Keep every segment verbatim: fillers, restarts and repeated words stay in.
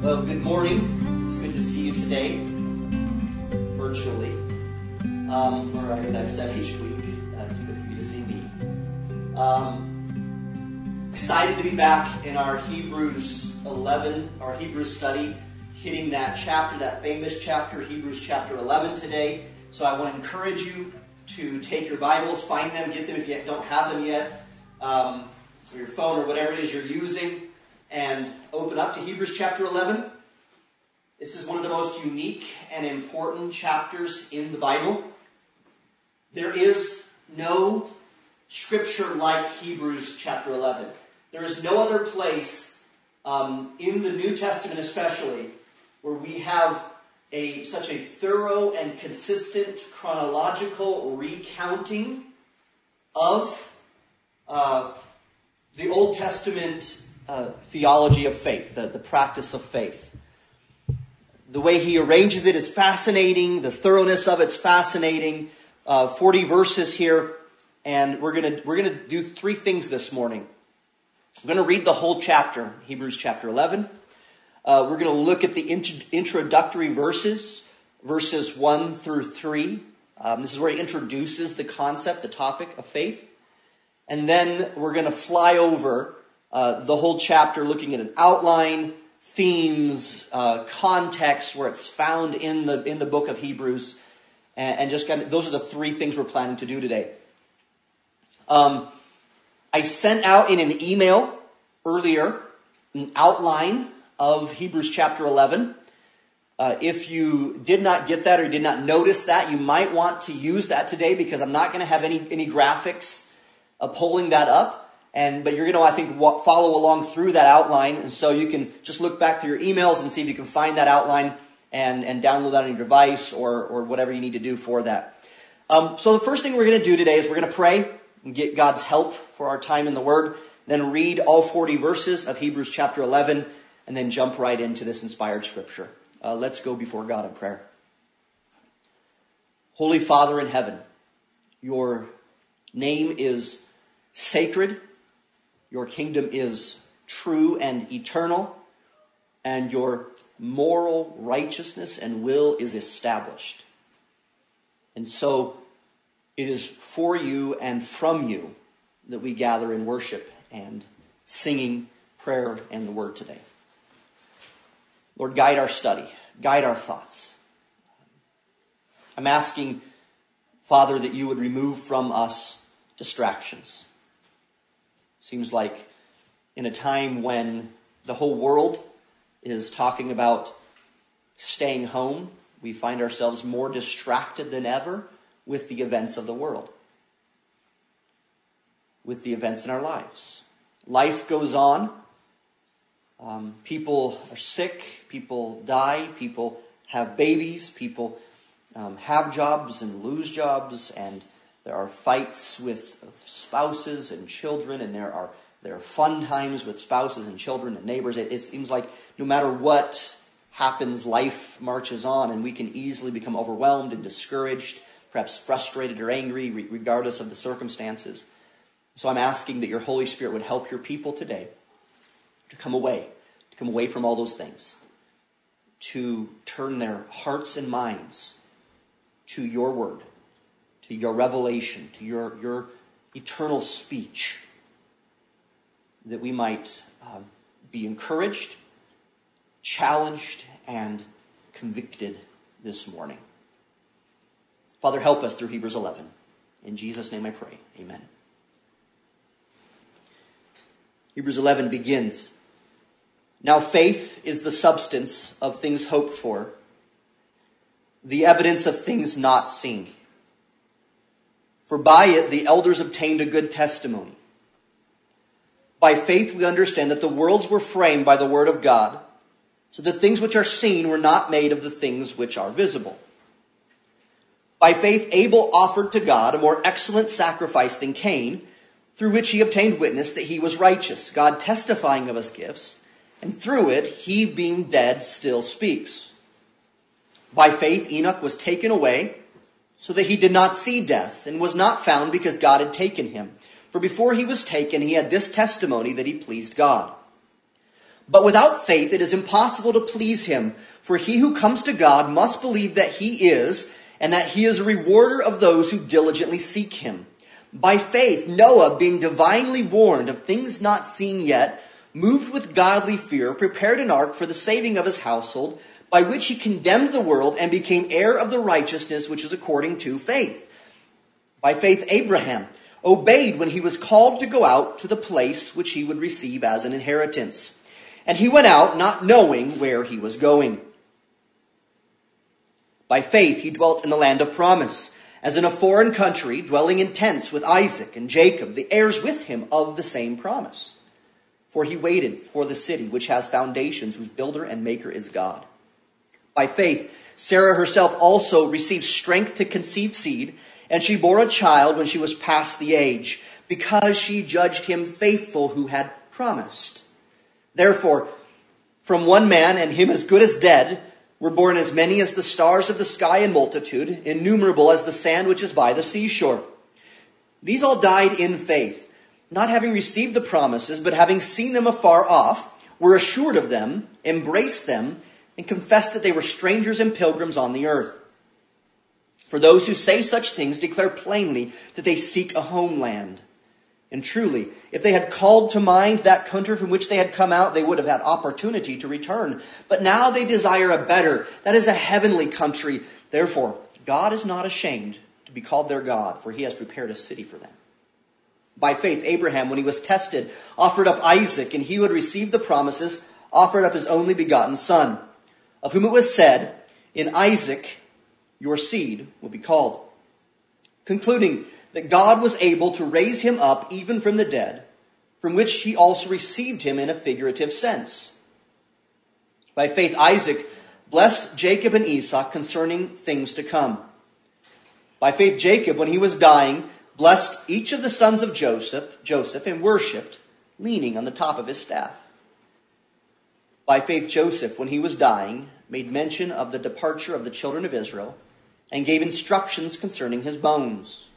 Well, good morning. It's good to see you today, virtually. Um, or as I've said each week, uh, it's good for you to see me. Um, excited to be back in our Hebrews eleven, our Hebrews study, hitting that chapter, that famous chapter, Hebrews chapter eleven today. So I want to encourage you to take your Bibles, find them, get them if you don't have them yet, um, or your phone or whatever it is you're using, and open up to Hebrews chapter eleven. This is one of the most unique and important chapters in the Bible. There is no scripture like Hebrews chapter eleven. There is no other place um, in the New Testament especially where we have a such a thorough and consistent chronological recounting of uh, the Old Testament uh, theology of faith, the, the practice of faith. The way he arranges it is fascinating. The thoroughness of it's fascinating. Uh, Forty verses here, and we're gonna we're gonna do three things this morning. We're gonna read the whole chapter, Hebrews chapter eleven. Uh, we're gonna look at the int- introductory verses, verses one through three. Um, this is where he introduces the concept, the topic of faith, and then we're gonna fly over uh, the whole chapter, looking at an outline, themes, uh, context where it's found in the in the book of Hebrews, and, and just kind of those are the three things we're planning to do today. Um, I sent out in an email earlier an outline of Hebrews chapter eleven. Uh, if you did not get that or did not notice that, you might want to use that today because I'm not going to have any any graphics uh, pulling that up. And, but you're going to, I think, follow along through that outline. And so you can just look back through your emails and see if you can find that outline and, and download that on your device or, or whatever you need to do for that. Um, so the first thing we're going to do today is we're going to pray and get God's help for our time in the Word. Then read all forty verses of Hebrews chapter eleven and then jump right into this inspired scripture. Uh, let's go before God in prayer. Holy Father in heaven, your name is sacred. Your kingdom is true and eternal, and your moral righteousness and will is established. And so it is for you and from you that we gather in worship and singing, prayer, and the word today. Lord, guide our study, guide our thoughts. I'm asking, Father, that you would remove from us distractions. Seems like in a time when the whole world is talking about staying home, we find ourselves more distracted than ever with the events of the world, with the events in our lives. Life goes on. Um, people are sick. People die. People have babies. People um, have jobs and lose jobs, and there are fights with spouses and children, and there are there are fun times with spouses and children and neighbors. It, it seems like no matter what happens, life marches on, and we can easily become overwhelmed and discouraged, perhaps frustrated or angry, regardless of the circumstances. So I'm asking that your Holy Spirit would help your people today to come away, to come away from all those things, to turn their hearts and minds to your word, to your revelation, to your, your eternal speech, that we might um, be encouraged, challenged, and convicted this morning. Father, help us through Hebrews eleven. In Jesus' name I pray. Amen. Hebrews eleven begins, "Now faith is the substance of things hoped for, the evidence of things not seen. For by it the elders obtained a good testimony. By faith we understand that the worlds were framed by the word of God, so that things which are seen were not made of the things which are visible. By faith Abel offered to God a more excellent sacrifice than Cain, through which he obtained witness that he was righteous, God testifying of his gifts, and through it he being dead still speaks. By faith Enoch was taken away, so that he did not see death, and was not found because God had taken him. For before he was taken, he had this testimony that he pleased God. But without faith it is impossible to please him. For he who comes to God must believe that he is, and that he is a rewarder of those who diligently seek him. By faith Noah, being divinely warned of things not seen yet, moved with godly fear, prepared an ark for the saving of his household, by which he condemned the world and became heir of the righteousness which is according to faith. By faith Abraham obeyed when he was called to go out to the place which he would receive as an inheritance. And he went out not knowing where he was going. By faith he dwelt in the land of promise, as in a foreign country, dwelling in tents with Isaac and Jacob, the heirs with him of the same promise. For he waited for the city which has foundations, whose builder and maker is God. By faith Sarah herself also received strength to conceive seed, and she bore a child when she was past the age, because she judged him faithful who had promised. Therefore, from one man, and him as good as dead, were born as many as the stars of the sky in multitude, innumerable as the sand which is by the seashore. These all died in faith, not having received the promises, but having seen them afar off, were assured of them, embraced them, and confessed that they were strangers and pilgrims on the earth. For those who say such things declare plainly that they seek a homeland. And truly, if they had called to mind that country from which they had come out, they would have had opportunity to return. But now they desire a better, that is a heavenly country. Therefore, God is not ashamed to be called their God, for he has prepared a city for them. By faith, Abraham, when he was tested, offered up Isaac, and he who had received the promises offered up his only begotten son, of whom it was said, in Isaac your seed will be called. Concluding that God was able to raise him up even from the dead, from which he also received him in a figurative sense. By faith Isaac blessed Jacob and Esau concerning things to come. By faith Jacob, when he was dying, blessed each of the sons of Joseph, Joseph and worshipped, leaning on the top of his staff. By faith Joseph, when he was dying, made mention of the departure of the children of Israel, and gave instructions concerning his bones.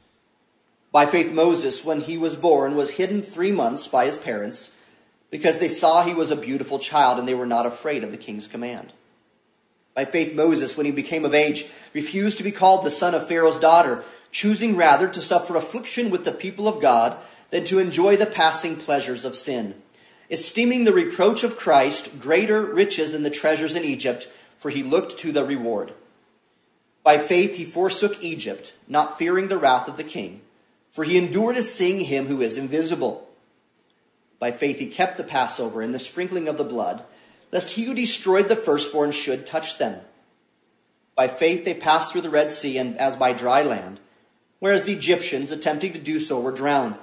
By faith Moses, when he was born, was hidden three months by his parents, because they saw he was a beautiful child, and they were not afraid of the king's command. By faith Moses, when he became of age, refused to be called the son of Pharaoh's daughter, choosing rather to suffer affliction with the people of God than to enjoy the passing pleasures of sin, esteeming the reproach of Christ greater riches than the treasures in Egypt, for he looked to the reward. By faith he forsook Egypt, not fearing the wrath of the king, for he endured as seeing him who is invisible. By faith he kept the Passover and the sprinkling of the blood, lest he who destroyed the firstborn should touch them. By faith they passed through the Red Sea, and as by dry land, whereas the Egyptians, attempting to do so, were drowned.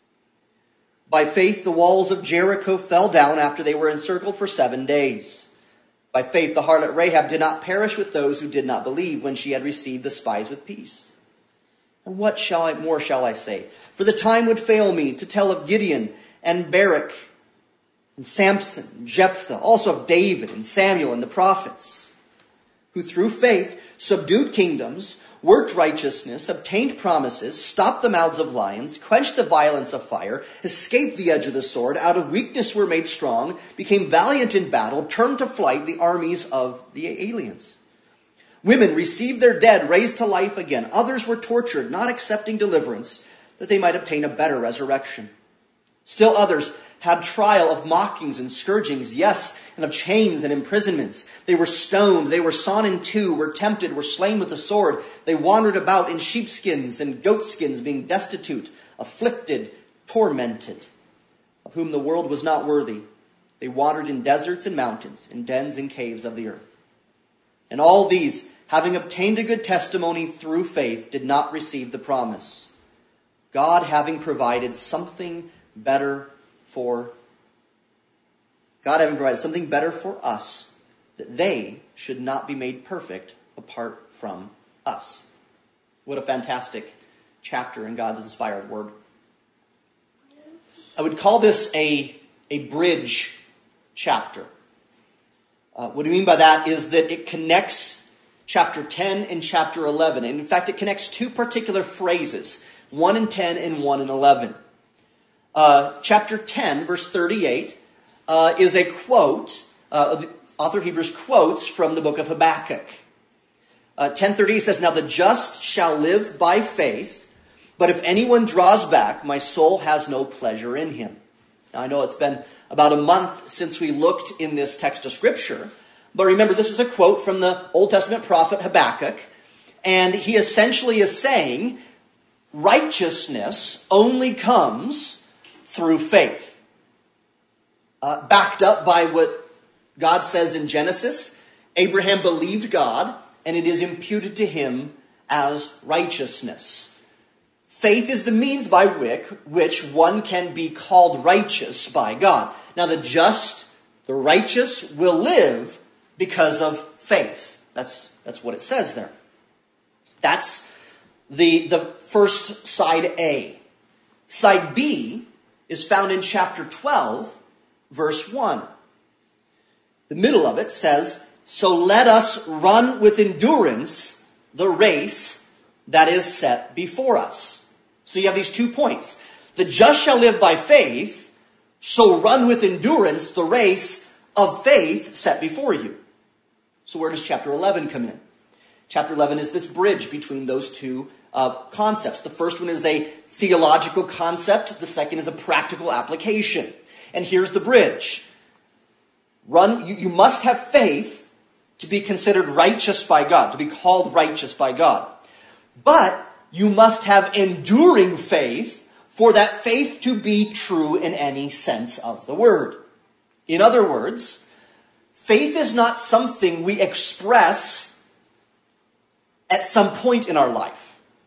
By faith the walls of Jericho fell down after they were encircled for seven days. By faith the harlot Rahab did not perish with those who did not believe, when she had received the spies with peace. And what shall I more shall I say? For the time would fail me to tell of Gideon and Barak and Samson and Jephthah, also of David and Samuel and the prophets, who through faith subdued kingdoms, worked righteousness, obtained promises, stopped the mouths of lions, quenched the violence of fire, escaped the edge of the sword, out of weakness were made strong, became valiant in battle, turned to flight the armies of the aliens. Women received their dead raised to life again. Others were tortured, not accepting deliverance, that they might obtain a better resurrection. Still others had trial of mockings and scourgings, yes, and of chains and imprisonments. They were stoned, they were sawn in two, were tempted, were slain with the sword. They wandered about in sheepskins and goatskins, being destitute, afflicted, tormented, of whom the world was not worthy. They wandered in deserts and mountains, in dens and caves of the earth. And all these, having obtained a good testimony through faith, did not receive the promise, God having provided something better for God having provided something better for us, that they should not be made perfect apart from us. What a fantastic chapter in God's inspired word. I would call this a, a bridge chapter. Uh, what I mean by that is that it connects chapter ten and chapter eleven. And in fact, it connects two particular phrases, one in ten and one in eleven. Uh, chapter ten, verse thirty-eight, uh, is a quote. Uh, the author of Hebrews quotes from the book of Habakkuk. Uh, ten thirty says, "Now the just shall live by faith, but if anyone draws back, my soul has no pleasure in him." Now I know it's been about a month since we looked in this text of Scripture, but remember this is a quote from the Old Testament prophet Habakkuk, and he essentially is saying righteousness only comes through faith. Uh, backed up by what God says in Genesis, Abraham believed God, and it is imputed to him as righteousness. Faith is the means by which, which one can be called righteous by God. Now the just, the righteous, will live because of faith. That's, that's what it says there. That's the, the first side A. Side B is found in chapter twelve, verse one. The middle of it says, "So let us run with endurance the race that is set before us." So you have these two points. The just shall live by faith, so run with endurance the race of faith set before you. So where does chapter eleven come in? Chapter eleven is this bridge between those two uh, concepts. The first one is a theological concept. The second is a practical application. And here's the bridge. Run, you, you must have faith to be considered righteous by God, to be called righteous by God. But you must have enduring faith for that faith to be true in any sense of the word. In other words, faith is not something we express at some point in our life.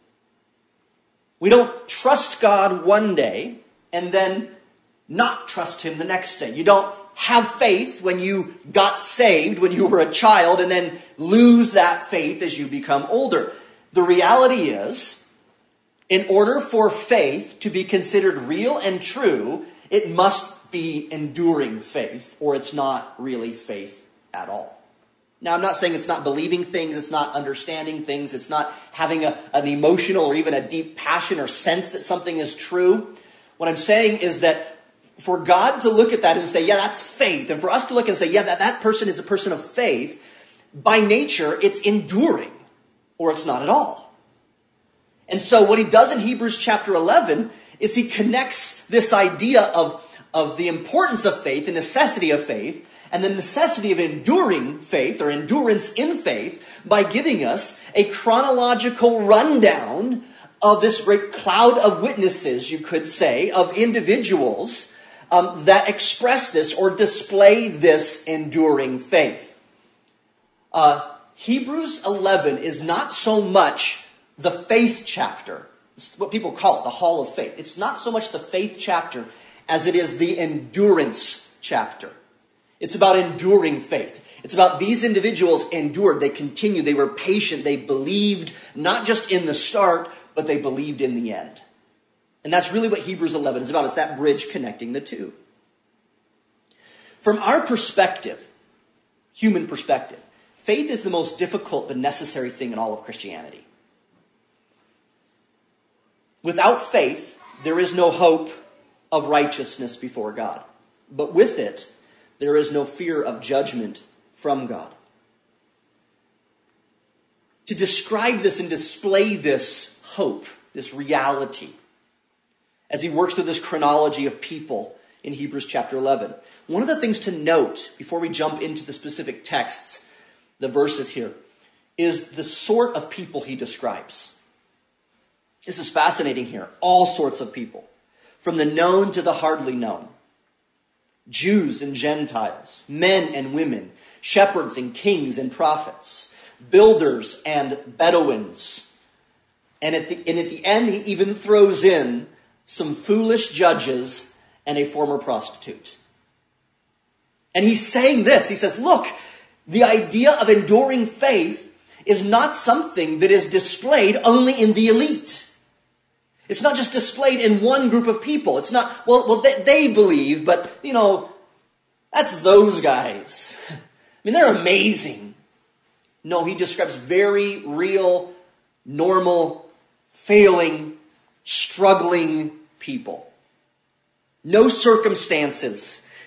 We don't trust God one day and then not trust him the next day. You don't have faith when you got saved when you were a child and then lose that faith as you become older. The reality is, in order for faith to be considered real and true, it must be enduring faith, or it's not really faith at all. Now, I'm not saying it's not believing things, it's not understanding things, it's not having a, an emotional or even a deep passion or sense that something is true. What I'm saying is that for God to look at that and say, yeah, that's faith, and for us to look and say, yeah, that, that person is a person of faith, by nature, it's enduring, or it's not at all. And so what he does in Hebrews chapter eleven is he connects this idea of, of the importance of faith, the necessity of faith, and the necessity of enduring faith or endurance in faith by giving us a chronological rundown of this great cloud of witnesses, you could say, of individuals um, that express this or display this enduring faith. Uh, Hebrews eleven is not so much the faith chapter. It's what people call it, the hall of faith. It's not so much the faith chapter as it is the endurance chapter. It's about enduring faith. It's about these individuals endured. They continued. They were patient. They believed not just in the start, but they believed in the end. And that's really what Hebrews eleven is about. It's that bridge connecting the two. From our perspective, human perspective, faith is the most difficult but necessary thing in all of Christianity. Without faith, there is no hope of righteousness before God. But with it, there is no fear of judgment from God. To describe this and display this hope, this reality, as he works through this chronology of people in Hebrews chapter eleven, one of the things to note before we jump into the specific texts, the verses here, is the sort of people he describes. This is fascinating here. All sorts of people, from the known to the hardly known. Jews and Gentiles, men and women, shepherds and kings and prophets, builders and Bedouins. And at the, and at the end, he even throws in some foolish judges and a former prostitute. And he's saying this. He says, look, the idea of enduring faith is not something that is displayed only in the elite. It's not just displayed in one group of people. It's not, well, well they, they believe, but, you know, that's those guys. I mean, they're amazing. No, he describes very real, normal, failing, struggling people. No circumstances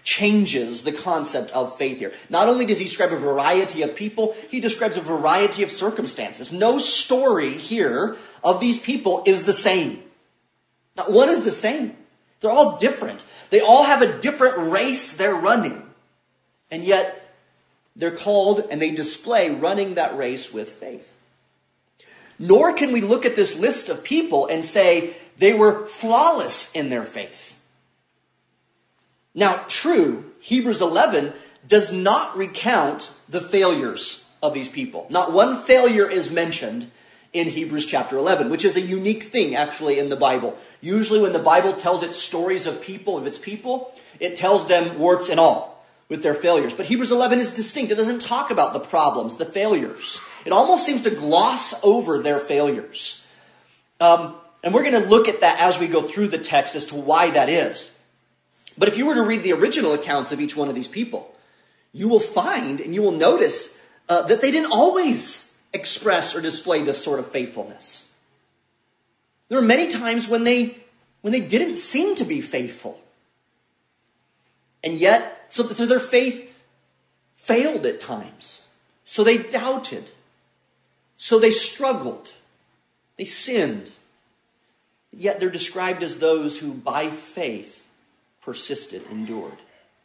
changes the concept of faith here. Not only does he describe a variety of people, he describes a variety of circumstances. No story here of these people is the same. Not one is the same. They're all different. They all have a different race they're running. And yet, they're called and they display running that race with faith. Nor can we look at this list of people and say they were flawless in their faith. Now, true, Hebrews eleven does not recount the failures of these people. Not one failure is mentioned in Hebrews chapter eleven, which is a unique thing actually in the Bible. Usually when the Bible tells its stories of people, of its people, it tells them warts and all with their failures. But Hebrews eleven is distinct. It doesn't talk about the problems, the failures. It almost seems to gloss over their failures. Um, and we're going to look at that as we go through the text as to why that is. But if you were to read the original accounts of each one of these people, you will find and you will notice uh, that they didn't always express or display this sort of faithfulness. There were many times when they when they didn't seem to be faithful. And yet, so, so their faith failed at times. So they doubted. So they struggled. They sinned. Yet they're described as those who by faith persisted, endured.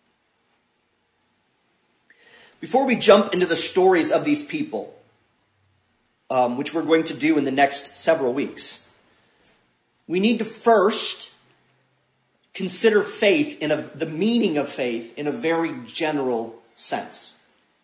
Before we jump into the stories of these people, um, which we're going to do in the next several weeks, we need to first consider faith in a, the meaning of faith in a very general sense.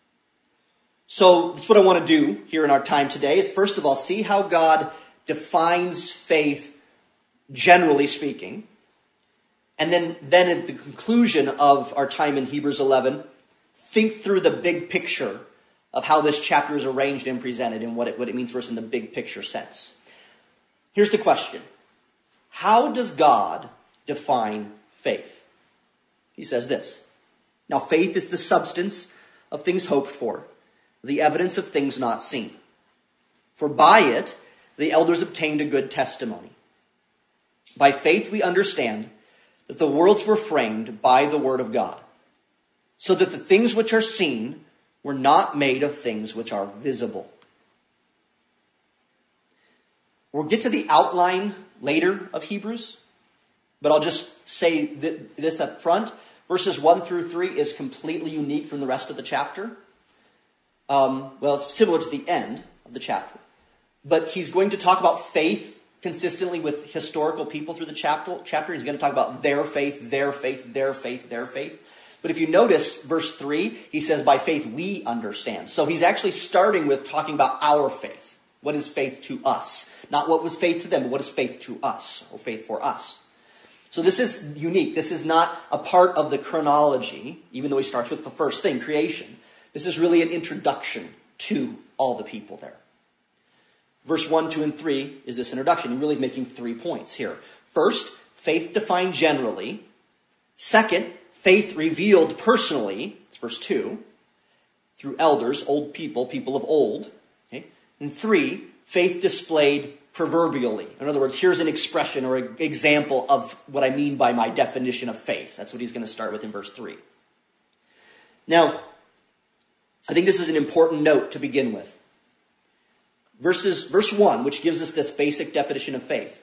So that's what I want to do here in our time today is first of all, see how God defines faith generally speaking. And then, then at the conclusion of our time in Hebrews eleven, think through the big picture of how this chapter is arranged and presented and what it, what it means for us in the big picture sense. Here's the question. How does God define faith? He says this. Now faith is the substance of things hoped for, the evidence of things not seen. For by it, the elders obtained a good testimony. By faith we understand that the worlds were framed by the word of God, so that the things which are seen were not made of things which are visible. We'll get to the outline later of Hebrews, but I'll just say th- this up front. Verses one through three is completely unique from the rest of the chapter. Um, well, it's similar to the end of the chapter. But he's going to talk about faith consistently with historical people through the chapter. chapter. He's going to talk about their faith, their faith, their faith, their faith. But if you notice verse three, he says, by faith we understand. So he's actually starting with talking about our faith. What is faith to us? Not what was faith to them, but what is faith to us, or faith for us. So this is unique. This is not a part of the chronology, even though he starts with the first thing, creation. This is really an introduction to all the people there. Verse one, two, and three is this introduction. He's really making three points here. First, faith defined generally. Second, faith revealed personally. It's verse two. Through elders, old people, people of old. Okay? And three, faith displayed proverbially. In other words, here's an expression or an example of what I mean by my definition of faith. That's what he's going to start with in verse three. Now, I think this is an important note to begin with. Verses, verse one, which gives us this basic definition of faith,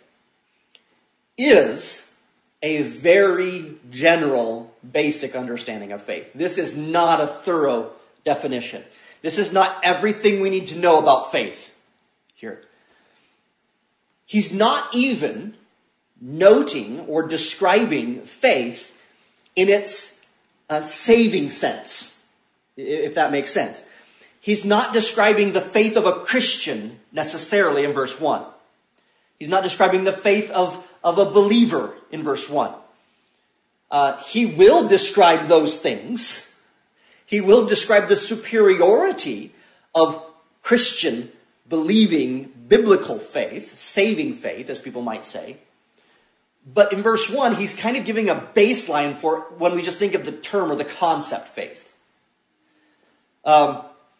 is a very general, basic understanding of faith. This is not a thorough definition. This is not everything we need to know about faith here. He's not even noting or describing faith in its uh, saving sense, if that makes sense. He's not describing the faith of a Christian necessarily in verse one. He's not describing the faith of, of a believer in verse one. Uh, he will describe those things. He will describe the superiority of Christian believing biblical faith, saving faith, as people might say. But in verse one, he's kind of giving a baseline for when we just think of the term or the concept faith. Um,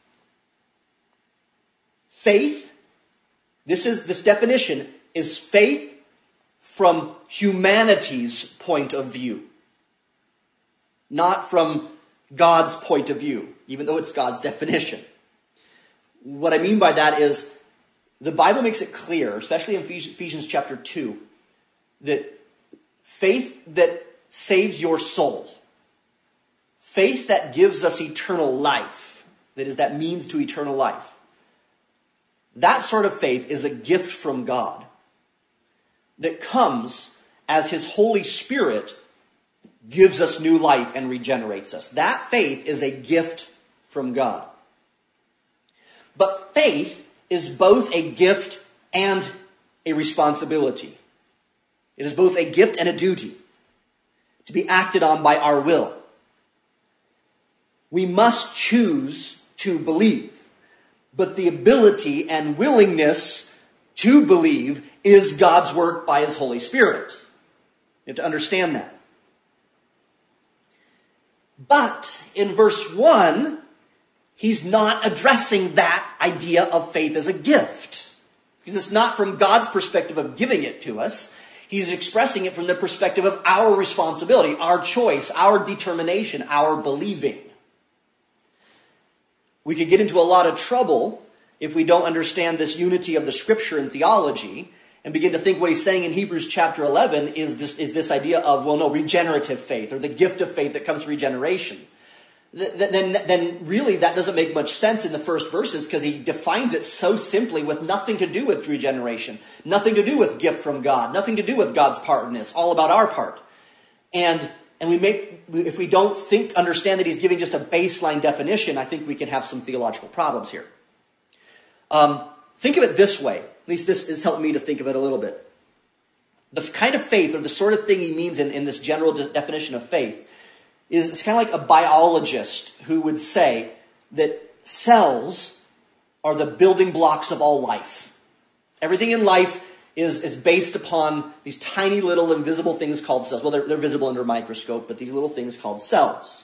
faith, this is this definition, is faith from humanity's point of view. not from God's point of view, even though it's God's definition. What I mean by that is the Bible makes it clear, especially in Ephesians chapter two, that faith that saves your soul, faith that gives us eternal life, that is, that means to eternal life, that sort of faith is a gift from God that comes as His Holy Spirit gives us new life and regenerates us. That faith is a gift from God. But faith is both a gift and a responsibility. It is both a gift and a duty to be acted on by our will. We must choose to believe, but the ability and willingness to believe is God's work by His Holy Spirit. You have to understand that. But in verse one, he's not addressing that idea of faith as a gift. Because it's not from God's perspective of giving it to us. He's expressing it from the perspective of our responsibility, our choice, our determination, our believing. We could get into a lot of trouble if we don't understand this unity of the Scripture and theology and begin to think what he's saying in Hebrews chapter eleven is this, is this idea of, well, no, regenerative faith or the gift of faith that comes from regeneration. Then, then really that doesn't make much sense in the first verses because he defines it so simply with nothing to do with regeneration, nothing to do with gift from God, nothing to do with God's part in this, all about our part. And and we make if we don't think understand that he's giving just a baseline definition, I think we can have some theological problems here. Um, think of it this way. At least this has helped me to think of it a little bit. The kind of faith or the sort of thing he means in, in this general de- definition of faith is it's kind of like a biologist who would say that cells are the building blocks of all life. Everything in life is, is based upon these tiny little invisible things called cells. Well, they're, they're visible under a microscope, but these little things called cells.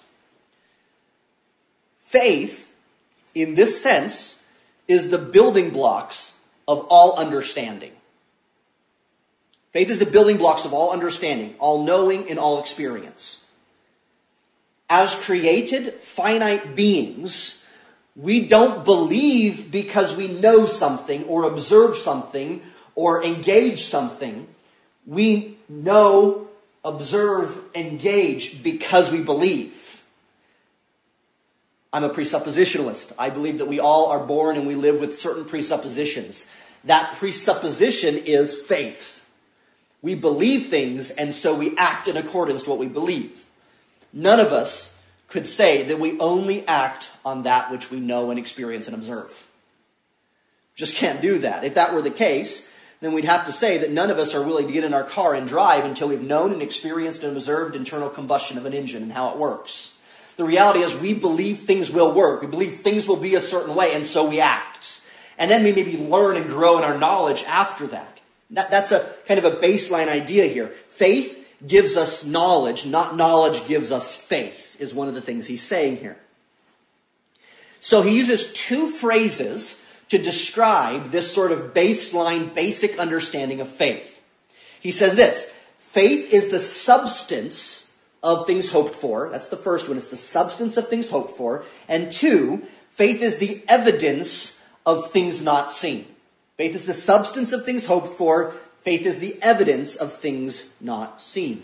Faith, in this sense, is the building blocks of all understanding. Faith is the building blocks of all understanding, all knowing, and all experience. As created, finite beings, we don't believe because we know something or observe something or engage something. We know, observe, engage because we believe. I'm a presuppositionalist. I believe that we all are born and we live with certain presuppositions. That presupposition is faith. We believe things and so we act in accordance to what we believe. None of us could say that we only act on that which we know and experience and observe. Just can't do that. If that were the case, then we'd have to say that none of us are willing to get in our car and drive until we've known and experienced and observed internal combustion of an engine and how it works. The reality is we believe things will work. We believe things will be a certain way, and so we act. And then we maybe learn and grow in our knowledge after that. that that's a kind of a baseline idea here. Faith gives us knowledge, not knowledge gives us faith, is one of the things he's saying here. So he uses two phrases to describe this sort of baseline, basic understanding of faith. He says this: faith is the substance of things hoped for. That's the first one. It's the substance of things hoped for. And two, faith is the evidence of things not seen. Faith is the substance of things hoped for. Faith is the evidence of things not seen.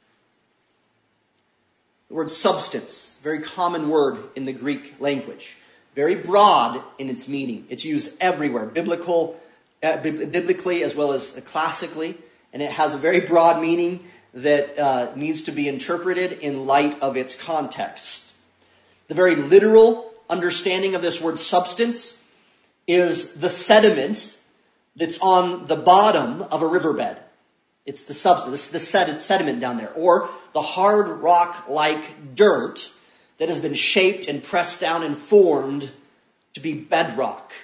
The word substance, very common word in the Greek language. Very broad in its meaning. It's used everywhere, biblical, uh, biblically as well as classically. And it has a very broad meaning that uh, needs to be interpreted in light of its context. The very literal understanding of this word substance is the sediment that's on the bottom of a riverbed. It's the substance, it's the sed- sediment down there. Or the hard rock-like dirt that has been shaped and pressed down and formed to be bedrock.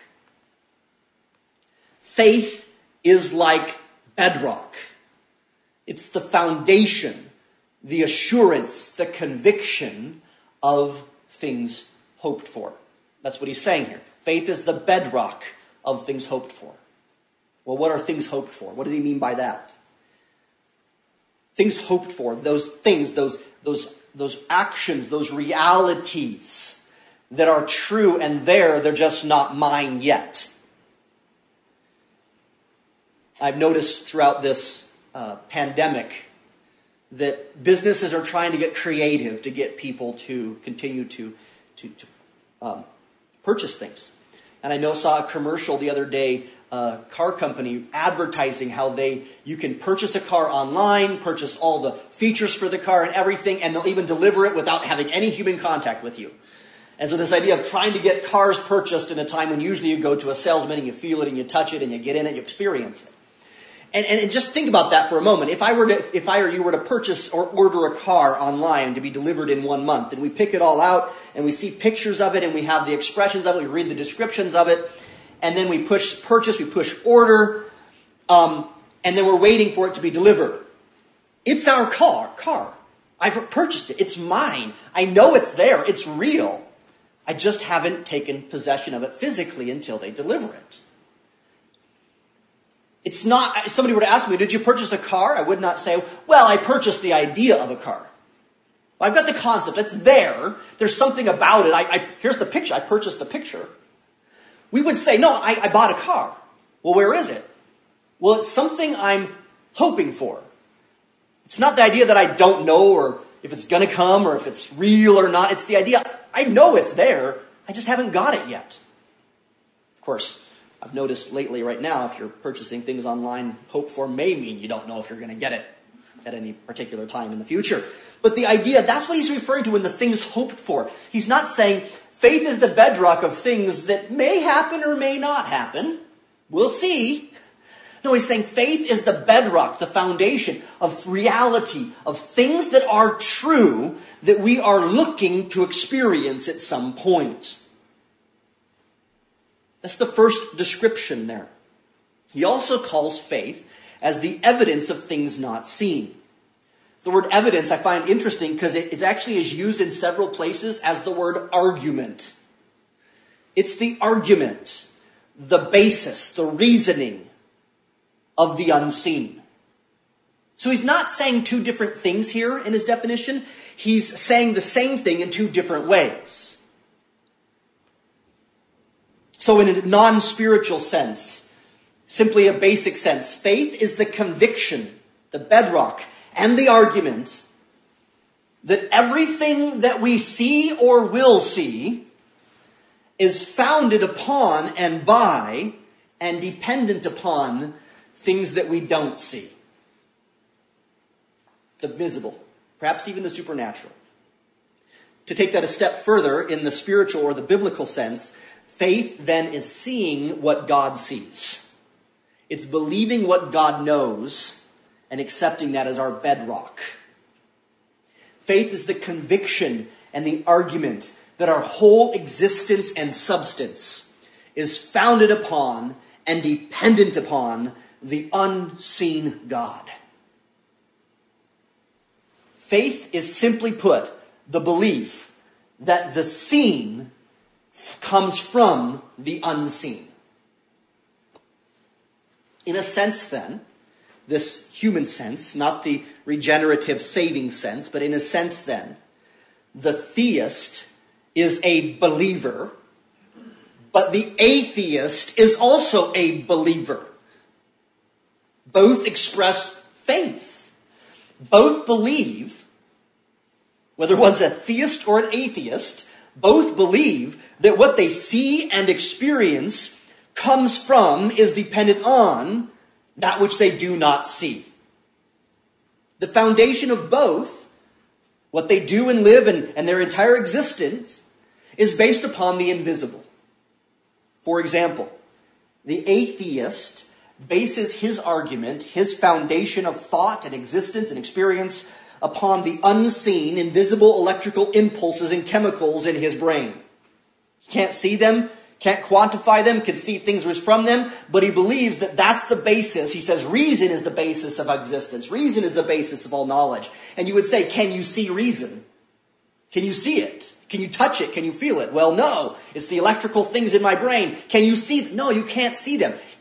Faith is like bedrock. It's the foundation, the assurance, the conviction of things hoped for. That's what he's saying here. Faith is the bedrock of things hoped for. Well, what are things hoped for? What does he mean by that? things hoped for, those things, those, those, those actions, those realities that are true and there, they're just not mine yet. I've noticed throughout this uh, pandemic that businesses are trying to get creative to get people to continue to, to, to um, purchase things. And I know saw a commercial the other day, a car company advertising how they you can purchase a car online, purchase all the features for the car and everything, and they'll even deliver it without having any human contact with you. And so this idea of trying to get cars purchased in a time when usually you go to a salesman and you feel it and you touch it and you get in it, you experience it. And, and just think about that for a moment. If I were to, if I or you were to purchase or order a car online to be delivered in one month, and we pick it all out, and we see pictures of it, and we have the expressions of it, we read the descriptions of it, and then we push purchase, we push order, um, and then we're waiting for it to be delivered. It's our car, car. I've purchased it. It's mine. I know it's there. It's real. I just haven't taken possession of it physically until they deliver it. It's not, if somebody were to ask me, did you purchase a car? I would not say, well, I purchased the idea of a car. Well, I've got the concept. It's there. There's something about it. I, I, here's the picture. I purchased the picture. We would say, no, I, I bought a car. Well, where is it? Well, it's something I'm hoping for. It's not the idea that I don't know or if it's going to come or if it's real or not. It's the idea, I know it's there. I just haven't got it yet. Of course, I've noticed lately right now, if you're purchasing things online, hope for may mean you don't know if you're going to get it at any particular time in the future. But the idea, that's what he's referring to when the things hoped for. He's not saying faith is the bedrock of things that may happen or may not happen. We'll see. No, he's saying faith is the bedrock, the foundation of reality, of things that are true that we are looking to experience at some point. That's the first description there. He also calls faith as the evidence of things not seen. The word evidence I find interesting because it, it actually is used in several places as the word argument. It's the argument, the basis, the reasoning of the unseen. So he's not saying two different things here in his definition. He's saying the same thing in two different ways. So in a non-spiritual sense, simply a basic sense, faith is the conviction, the bedrock, and the argument that everything that we see or will see is founded upon and by and dependent upon things that we don't see. The visible, perhaps even the supernatural. To take that a step further in the spiritual or the biblical sense, faith then is seeing what God sees. It's believing what God knows and accepting that as our bedrock. Faith is the conviction and the argument that our whole existence and substance is founded upon and dependent upon the unseen God. Faith is simply put the belief that the seen comes from the unseen. In a sense then, this human sense, not the regenerative saving sense, but in a sense then, the theist is a believer, but the atheist is also a believer. Both express faith. Both believe, whether one's a theist or an atheist, both believe that what they see and experience comes from, is dependent on, that which they do not see. The foundation of both, what they do and live and, and their entire existence, is based upon the invisible. For example, the atheist bases his argument, his foundation of thought and existence and experience upon the unseen, invisible electrical impulses and chemicals in his brain. He can't see them, can't quantify them, can see things from them, but he believes that that's the basis. He says reason is the basis of existence. Reason is the basis of all knowledge. And you would say, can you see reason? Can you see it? Can you touch it? Can you feel it? Well, no. It's the electrical things in my brain. Can you see them? No, you can't see them.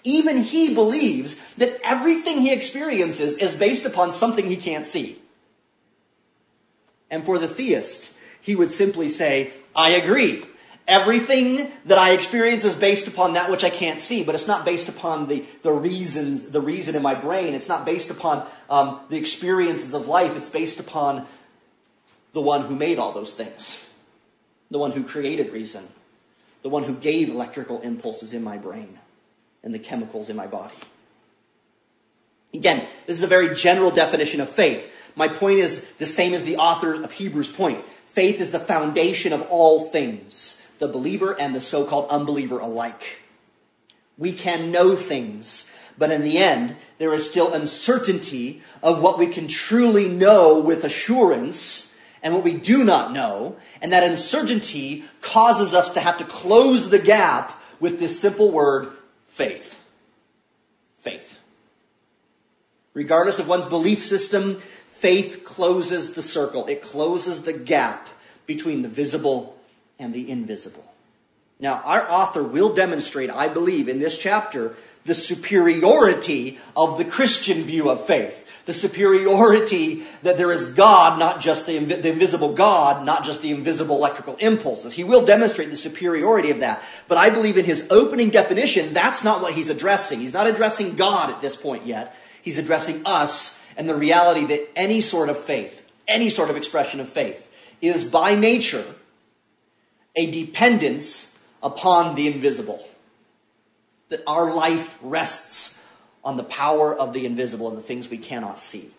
Even he believes that everything he experiences is based upon something he can't see. And for the theist, he would simply say, I agree. Everything that I experience is based upon that which I can't see, but it's not based upon the, the reasons, the reason in my brain. It's not based upon um, the experiences of life. It's based upon the one who made all those things. The one who created reason. The one who gave electrical impulses in my brain and the chemicals in my body. Again, this is a very general definition of faith. My point is the same as the author of Hebrews' point. Faith is the foundation of all things, the believer and the so-called unbeliever alike. We can know things, but in the end, there is still uncertainty of what we can truly know with assurance and what we do not know. And that uncertainty causes us to have to close the gap with this simple word, faith. Faith. Regardless of one's belief system, faith closes the circle. It closes the gap between the visible and the invisible. Now, our author will demonstrate, I believe, in this chapter, the superiority of the Christian view of faith. The superiority that there is God, not just the, inv- the invisible God, not just the invisible electrical impulses. He will demonstrate the superiority of that. But I believe in his opening definition, that's not what he's addressing. He's not addressing God at this point yet. He's addressing us and the reality that any sort of faith, any sort of expression of faith, is by nature a dependence upon the invisible. That our life rests on the power of the invisible and the things we cannot see.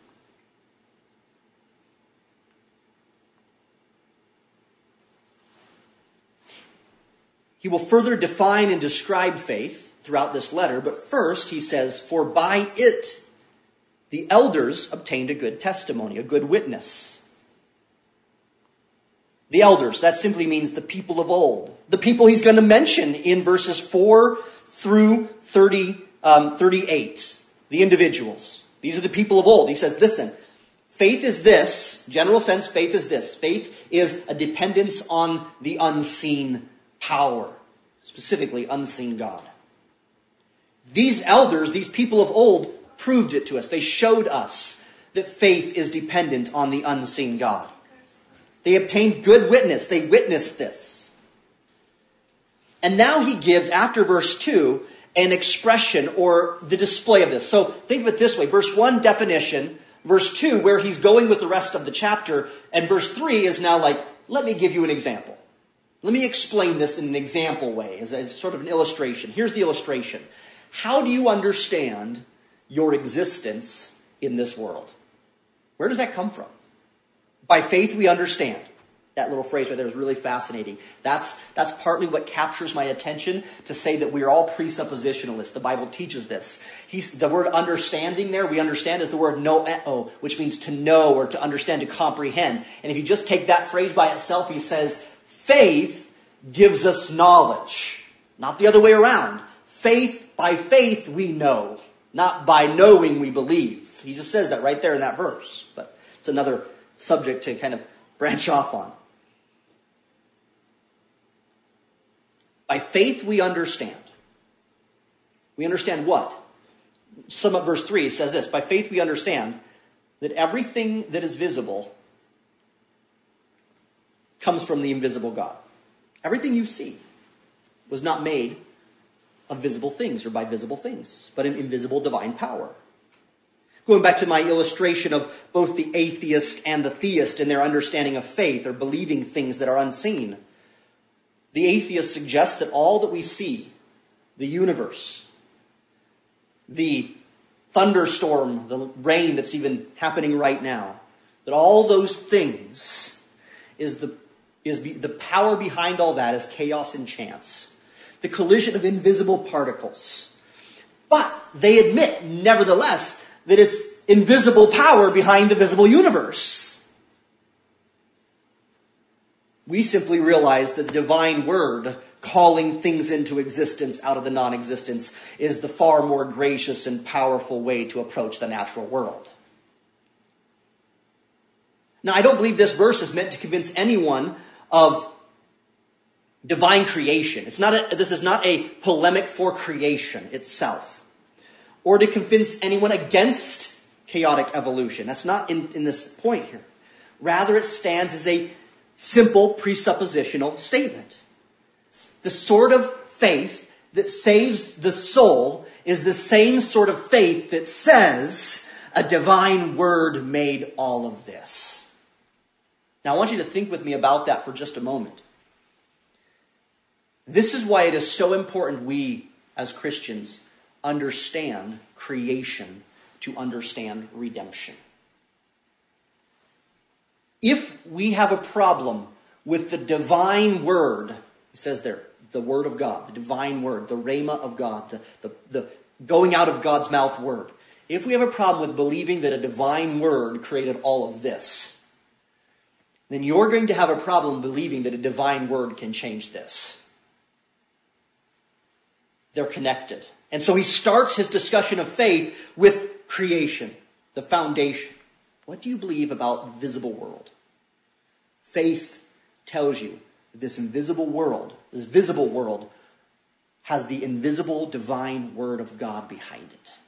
He will further define and describe faith throughout this letter, but first he says, for by it the elders obtained a good testimony, a good witness. The elders, that simply means the people of old. The people he's going to mention in verses four through thirty, um, thirty-eight. The individuals. These are the people of old. He says, listen, faith is this, general sense, faith is this. Faith is a dependence on the unseen power, specifically unseen God. These elders, these people of old, proved it to us. They showed us that faith is dependent on the unseen God. They obtained good witness. They witnessed this. And now he gives, after verse two, an expression or the display of this. So think of it this way. Verse one, definition. Verse two, where he's going with the rest of the chapter. And verse three is now like, let me give you an example. Let me explain this in an example way, as, as sort of an illustration. Here's the illustration. How do you understand your existence in this world? Where does that come from? By faith we understand. That little phrase right there is really fascinating. That's, that's partly what captures my attention to say that we are all presuppositionalists. The Bible teaches this. He's, the word understanding there, we understand, is the word noeo, which means to know or to understand, to comprehend. And if you just take that phrase by itself, he says, faith gives us knowledge. Not the other way around. Faith, by faith we know. Not by knowing we believe. He just says that right there in that verse. But it's another subject to kind of branch off on. By faith we understand. We understand what? Sum up verse three, it says this. By faith we understand that everything that is visible comes from the invisible God. Everything you see was not made of visible things or by visible things, but an invisible divine power. Going back to my illustration of both the atheist and the theist in their understanding of faith or believing things that are unseen. The atheist suggests that all that we see, the universe, the thunderstorm, the rain that's even happening right now, that all those things is the, is the power behind all that is chaos and chance. The collision of invisible particles. But they admit, nevertheless, that it's invisible power behind the visible universe. We simply realize that the divine word calling things into existence out of the non-existence is the far more gracious and powerful way to approach the natural world. Now, I don't believe this verse is meant to convince anyone of divine creation. It's not a, this is not a polemic for creation itself. or to convince anyone against chaotic evolution. That's not in, in this point here. Rather, it stands as a simple presuppositional statement. The sort of faith that saves the soul is the same sort of faith that says a divine word made all of this. Now, I want you to think with me about that for just a moment. This is why it is so important we, as Christians, understand creation to understand redemption. If we have a problem with the divine word, it says there, the word of God, the divine word, the rhema of God, the, the, the going out of God's mouth word. If we have a problem with believing that a divine word created all of this, then you're going to have a problem believing that a divine word can change this. They're connected. And so he starts his discussion of faith with creation, the foundation. What do you believe about the visible world? Faith tells you that this invisible world, this visible world, has the invisible divine word of God behind it.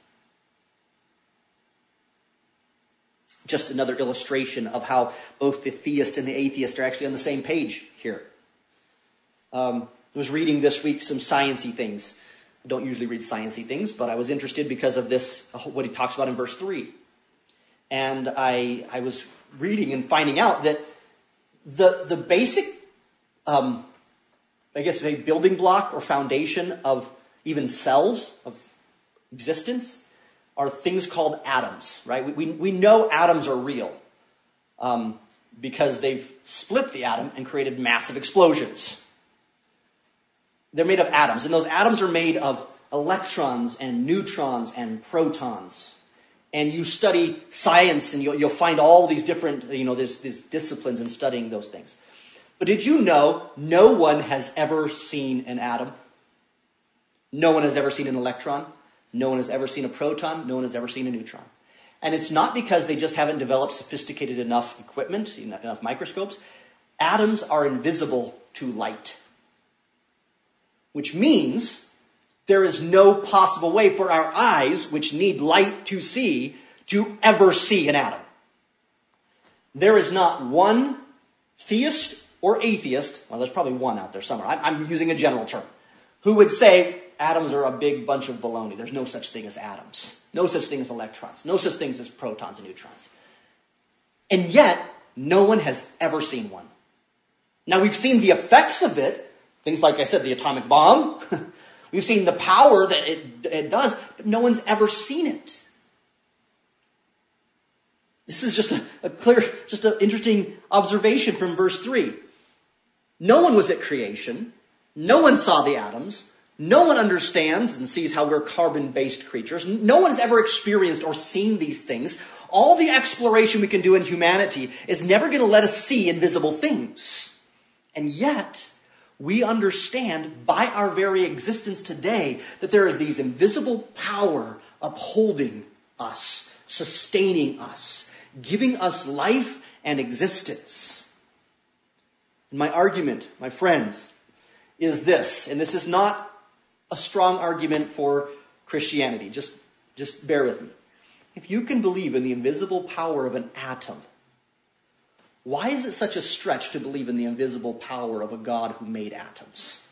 Just another illustration of how both the theist and the atheist are actually on the same page here. Um, I was reading this week some sciencey things. I don't usually read sciencey things, but I was interested because of this, what he talks about in verse three. And I I was reading and finding out that the the basic, um, I guess, a building block or foundation of even cells of existence are things called atoms, right? We, we, we know atoms are real um, because they've split the atom and created massive explosions. They're made of atoms, and those atoms are made of electrons and neutrons and protons. And you study science, and you'll, you'll find all these different, you know, there's, there's disciplines in studying those things. But did you know no one has ever seen an atom? No one has ever seen an electron. No one has ever seen a proton. No one has ever seen a neutron. And it's not because they just haven't developed sophisticated enough equipment, enough microscopes. Atoms are invisible to light. Which means there is no possible way for our eyes, which need light to see, to ever see an atom. There is not one theist or atheist, well, there's probably one out there somewhere, I'm using a general term, who would say atoms are a big bunch of baloney. There's no such thing as atoms. No such thing as electrons. No such things as protons and neutrons. And yet, no one has ever seen one. Now, we've seen the effects of it. Things like I said, the atomic bomb. We've seen the power that it, it does, but no one's ever seen it. This is just a, a clear, just an interesting observation from verse three. No one was at creation. No one saw the atoms. No one understands and sees how we're carbon-based creatures. No one has ever experienced or seen these things. All the exploration we can do in humanity is never going to let us see invisible things. And yet, we understand by our very existence today that there is these invisible power upholding us, sustaining us, giving us life and existence. And my argument, my friends, is this, and this is not a strong argument for Christianity. Just, just bear with me. If you can believe in the invisible power of an atom, why is it such a stretch to believe in the invisible power of a God who made atoms?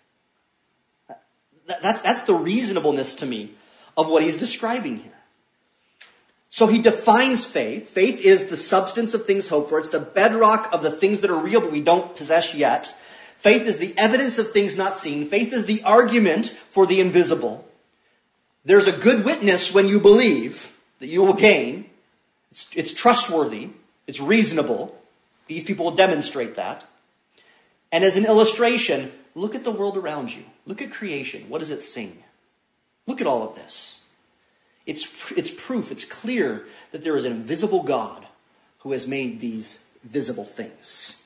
That's, that's the reasonableness to me of what he's describing here. So he defines faith. Faith is the substance of things hoped for. It's the bedrock of the things that are real but we don't possess yet. Faith is the evidence of things not seen. Faith is the argument for the invisible. There's a good witness when you believe that you will gain. It's, it's trustworthy. It's reasonable. These people will demonstrate that. And as an illustration, look at the world around you. Look at creation. What does it sing? Look at all of this. It's, it's proof, it's clear that there is an invisible God who has made these visible things.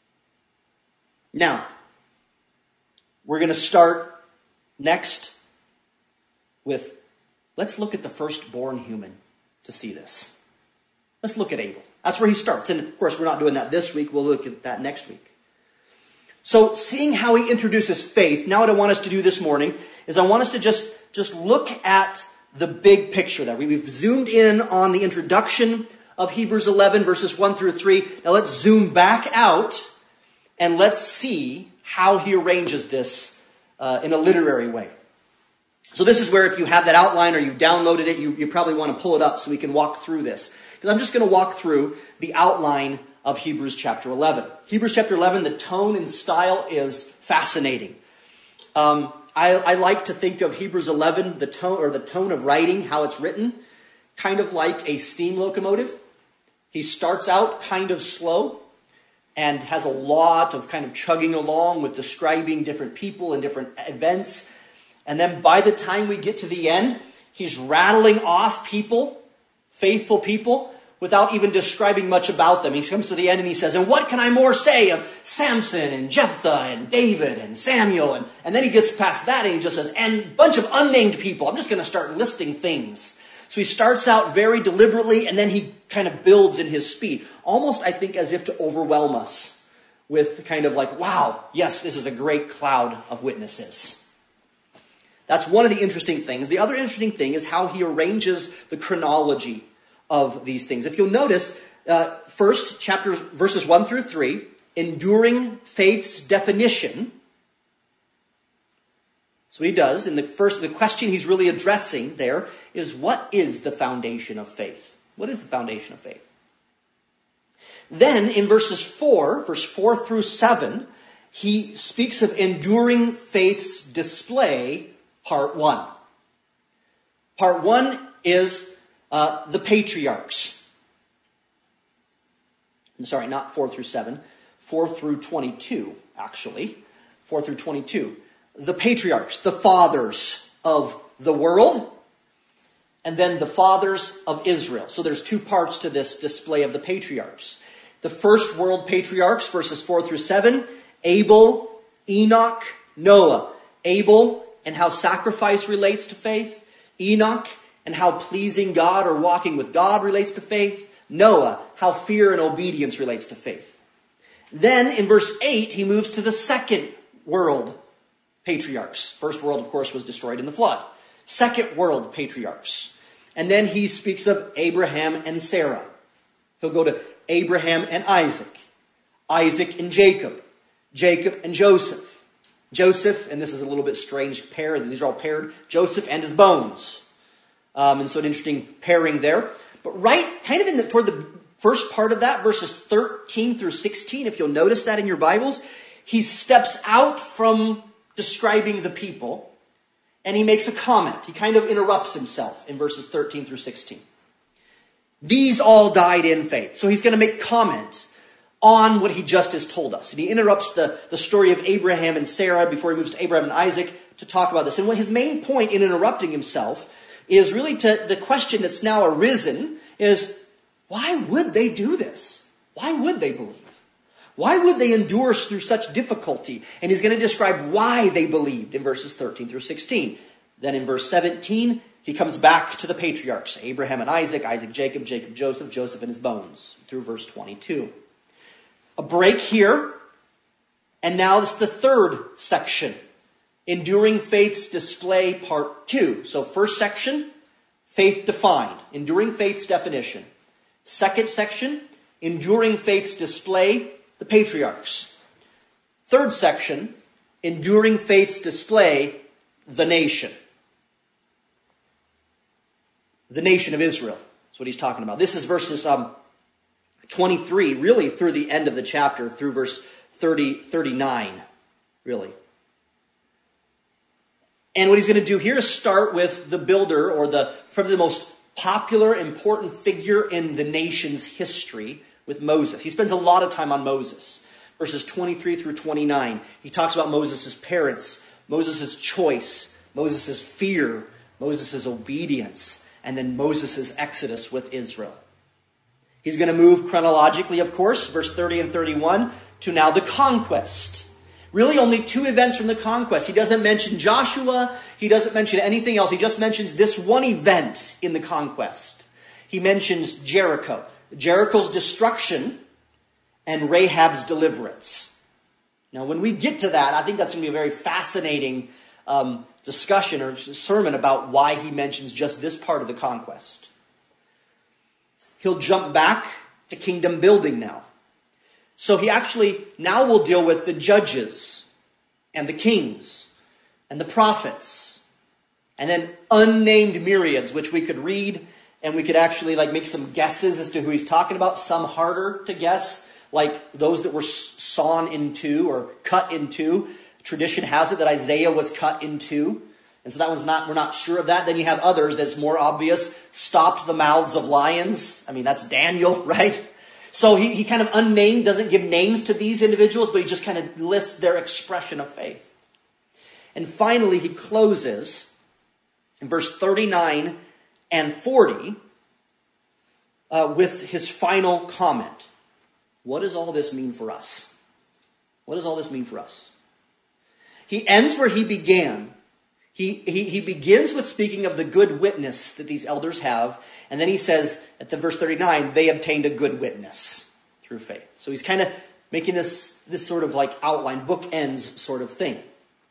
Now, we're going to start next with, let's look at the firstborn human to see this. Let's look at Abel. That's where he starts. And of course, we're not doing that this week. We'll look at that next week. So seeing how he introduces faith, now what I want us to do this morning is I want us to just, just look at the big picture there. We've zoomed in on the introduction of Hebrews eleven, verses one through three. Now let's zoom back out and let's see how he arranges this uh, in a literary way. So this is where, if you have that outline or you downloaded it, you, you probably want to pull it up so we can walk through this. Because I'm just going to walk through the outline of Hebrews chapter eleven. Hebrews chapter eleven, the tone and style is fascinating. Um, I, I like to think of Hebrews eleven, the tone or the tone of writing, how it's written, kind of like a steam locomotive. He starts out kind of slow and has a lot of kind of chugging along with describing different people and different events. And then by the time we get to the end, he's rattling off people, faithful people, without even describing much about them. He comes to the end and he says, and what can I more say of Samson and Jephthah and David and Samuel? And, and then he gets past that and he just says, and a bunch of unnamed people. I'm just going to start listing things. So he starts out very deliberately and then he kind of builds in his speed. Almost, I think, as if to overwhelm us with kind of like, wow, yes, this is a great cloud of witnesses. That's one of the interesting things. The other interesting thing is how he arranges the chronology of these things. If you'll notice, uh, first, chapters, verses one through three, enduring faith's definition. So he does. And the first, the question he's really addressing there is, what is the foundation of faith? What is the foundation of faith? Then in verses four, verse four through seven, he speaks of enduring faith's display, part one. Part one is uh, the patriarchs. I'm sorry, not four through seven, four through twenty-two, actually. four through twenty-two. The patriarchs, the fathers of the world, and then the fathers of Israel. So there's two parts to this display of the patriarchs. The first world patriarchs, verses four through seven, Abel, Enoch, Noah. Abel and how sacrifice relates to faith. Enoch and how pleasing God or walking with God relates to faith. Noah, how fear and obedience relates to faith. Then in verse eight, he moves to the second world patriarchs. First world, of course, was destroyed in the flood. Second world patriarchs. And then he speaks of Abraham and Sarah. He'll go to Abraham and Isaac. Isaac and Jacob. Jacob and Joseph. Joseph, and this is a little bit strange pair. These are all paired. Joseph and his bones. Um, and so an interesting pairing there. But right, kind of in the, toward the first part of that, verses thirteen through sixteen, if you'll notice that in your Bibles, he steps out from describing the people, and he makes a comment. He kind of interrupts himself in verses thirteen through sixteen. These all died in faith. So he's going to make comment on what he just has told us. And he interrupts the, the story of Abraham and Sarah before he moves to Abraham and Isaac to talk about this. And what his main point in interrupting himself is really to the question that's now arisen is, why would they do this? Why would they believe? Why would they endure through such difficulty? And he's going to describe why they believed in verses thirteen through sixteen. Then in verse seventeen, he comes back to the patriarchs, Abraham and Isaac, Isaac, Jacob, Jacob, Joseph, Joseph and his bones, through verse twenty-two. A break here, and now this is the third section, Enduring Faith's Display, part two. So first section, faith defined, enduring faith's definition. Second section, enduring faith's display, the patriarchs. Third section, enduring faith's display, the nation. The nation of Israel. That's what he's talking about. This is verses um, twenty-three, really through the end of the chapter, through verse thirty, thirty-nine, really. And what he's going to do here is start with the builder, or the probably the most popular, important figure in the nation's history, with Moses. He spends a lot of time on Moses. Verses twenty-three through twenty-nine. He talks about Moses' parents, Moses' choice, Moses' fear, Moses' obedience, and then Moses' exodus with Israel. He's going to move chronologically, of course, verse thirty and thirty-one, to now the conquest. Really only two events from the conquest. He doesn't mention Joshua. He doesn't mention anything else. He just mentions this one event in the conquest. He mentions Jericho. Jericho's destruction and Rahab's deliverance. Now, when we get to that, I think that's going to be a very fascinating um, discussion or sermon about why he mentions just this part of the conquest. He'll jump back to kingdom building now. So he actually now will deal with the judges and the kings and the prophets and then unnamed myriads, which we could read and we could actually like make some guesses as to who he's talking about. Some harder to guess, like those that were sawn in two or cut in two. Tradition has it that Isaiah was cut in two. And so that one's not, we're not sure of that. Then you have others that's more obvious. Stopped the mouths of lions. I mean, that's Daniel, right? So he, he kind of unnamed, doesn't give names to these individuals, but he just kind of lists their expression of faith. And finally, he closes in verse thirty-nine and forty uh, with his final comment. What does all this mean for us? What does all this mean for us? He ends where he began. He, he, he begins with speaking of the good witness that these elders have. And then he says at the verse thirty-nine, they obtained a good witness through faith. So he's kind of making this, this sort of like outline, bookends sort of thing.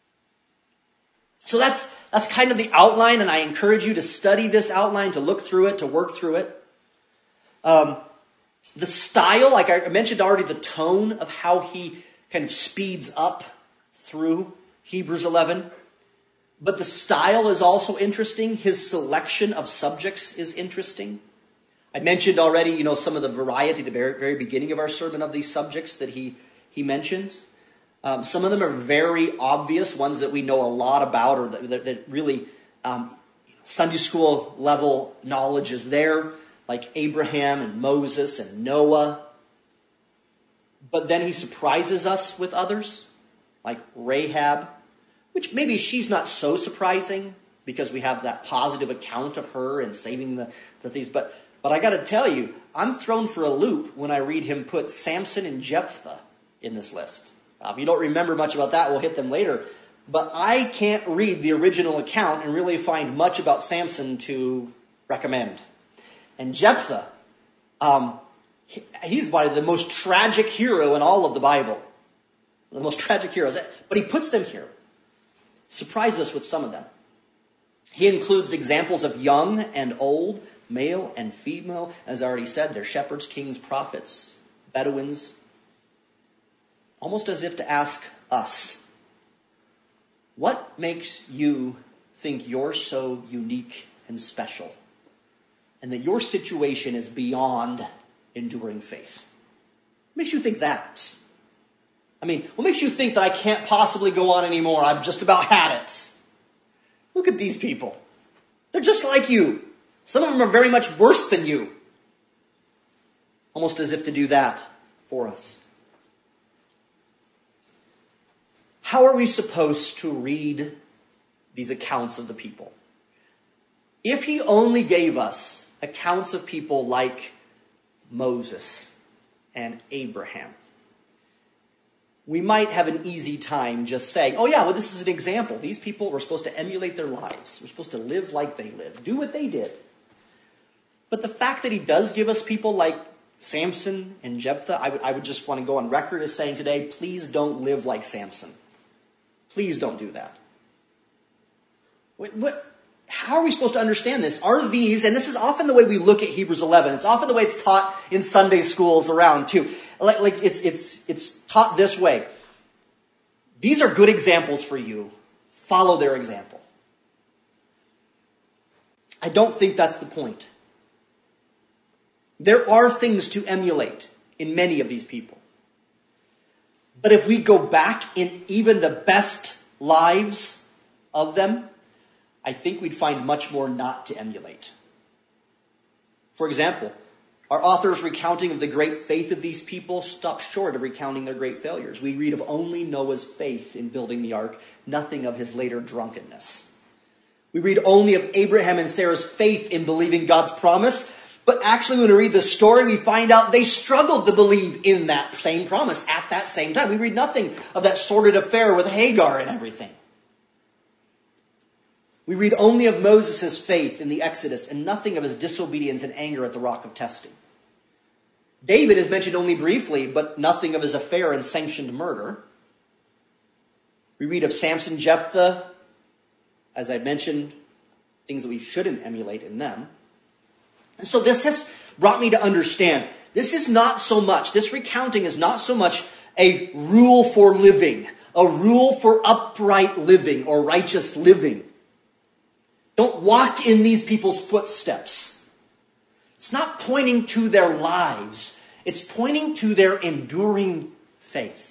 So that's, that's kind of the outline. And I encourage you to study this outline, to look through it, to work through it. Um, the style, like I mentioned already, the tone of how he kind of speeds up through Hebrews eleven. But the style is also interesting. His selection of subjects is interesting. I mentioned already, you know, some of the variety at the very, very beginning of our sermon of these subjects that he, he mentions. Um, some of them are very obvious, ones that we know a lot about or that, that really um, Sunday school level knowledge is there, like Abraham and Moses and Noah. But then he surprises us with others, like Rahab, which maybe she's not so surprising because we have that positive account of her and saving the, the things. But, but I got to tell you, I'm thrown for a loop when I read him put Samson and Jephthah in this list. Uh, if you don't remember much about that, we'll hit them later. But I can't read the original account and really find much about Samson to recommend. And Jephthah, um, he, he's probably the most tragic hero in all of the Bible. The most tragic heroes. But he puts them here. Surprise us with some of them. He includes examples of young and old, male and female. As I already said, they're shepherds, kings, prophets, Bedouins. Almost as if to ask us, what makes you think you're so unique and special? And that your situation is beyond enduring faith? What makes you think that? I mean, what makes you think that I can't possibly go on anymore? I've just about had it. Look at these people. They're just like you. Some of them are very much worse than you. Almost as if to do that for us. How are we supposed to read these accounts of the people? If he only gave us accounts of people like Moses and Abraham, we might have an easy time just saying, oh yeah, well this is an example. These people were supposed to emulate their lives. We're supposed to live like they lived. Do what they did. But the fact that he does give us people like Samson and Jephthah, I would, I would just want to go on record as saying today, please don't live like Samson. Please don't do that. What, what, how are we supposed to understand this? Are these, and this is often the way we look at Hebrews eleven. It's often the way it's taught in Sunday schools around too. Like, like it's, it's, it's taught this way. These are good examples for you. Follow their example. I don't think that's the point. There are things to emulate in many of these people. But if we go back in even the best lives of them, I think we'd find much more not to emulate. For example, our author's recounting of the great faith of these people stops short of recounting their great failures. We read of only Noah's faith in building the ark, nothing of his later drunkenness. We read only of Abraham and Sarah's faith in believing God's promise, but actually when we read the story, we find out they struggled to believe in that same promise at that same time. We read nothing of that sordid affair with Hagar and everything. We read only of Moses' faith in the Exodus and nothing of his disobedience and anger at the rock of testing. David is mentioned only briefly, but nothing of his affair and sanctioned murder. We read of Samson, Jephthah, as I mentioned, things that we shouldn't emulate in them. And so this has brought me to understand, this is not so much, this recounting is not so much a rule for living, a rule for upright living or righteous living. Don't walk in these people's footsteps. It's not pointing to their lives. It's pointing to their enduring faith.